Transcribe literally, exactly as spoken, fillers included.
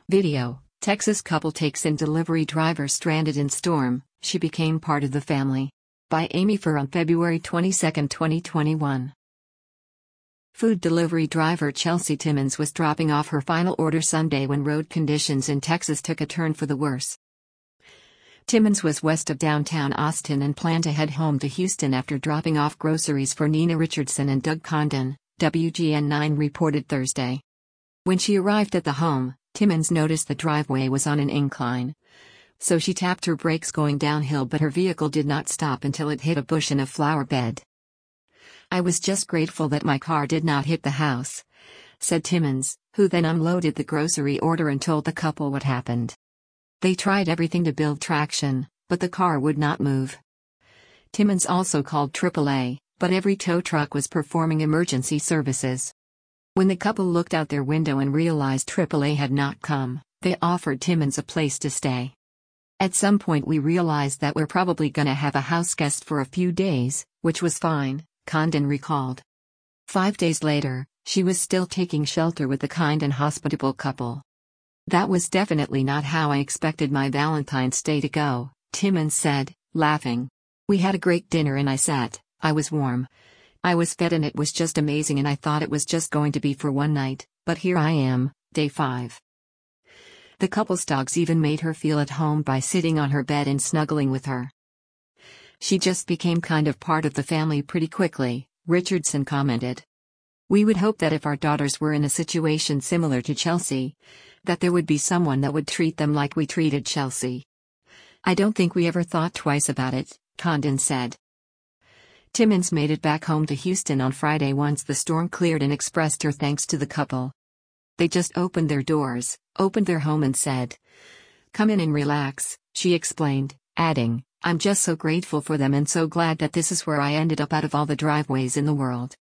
Video: Texas couple takes in delivery driver stranded in storm, she became part of the family. By Amy Furr on February twenty-second, twenty twenty-one. Food delivery driver Chelsea Timmons was dropping off her final order Sunday when road conditions in Texas took a turn for the worse. Timmons was west of downtown Austin and planned to head home to Houston after dropping off groceries for Nina Richardson and Doug Condon, W G N nine reported Thursday. When she arrived at the home, Timmons noticed the driveway was on an incline. So she tapped her brakes going downhill, but her vehicle did not stop until it hit a bush in a flower bed. "I was just grateful that my car did not hit the house," said Timmons, who then unloaded the grocery order and told the couple what happened. "They tried everything to build traction, but the car would not move." Timmons also called triple A, but every tow truck was performing emergency services. When the couple looked out their window and realized triple A had not come, they offered Timmons a place to stay. "At some point we realized that we're probably gonna have a house guest for a few days, which was fine," Condon recalled. Five days later, she was still taking shelter with the kind and hospitable couple. "That was definitely not how I expected my Valentine's Day to go," Timmons said, laughing. "We had a great dinner and I sat, I was warm. I was fed and it was just amazing and I thought it was just going to be for one night, but here I am, day five." The couple's dogs even made her feel at home by sitting on her bed and snuggling with her. "She just became kind of part of the family pretty quickly," Richardson commented. "We would hope that if our daughters were in a situation similar to Chelsea, that there would be someone that would treat them like we treated Chelsea. I don't think we ever thought twice about it," Condon said. Timmons made it back home to Houston on Friday once the storm cleared and expressed her thanks to the couple. "They just opened their doors, opened their home and said, 'Come in and relax,'" she explained, adding, "I'm just so grateful for them and so glad that this is where I ended up out of all the driveways in the world."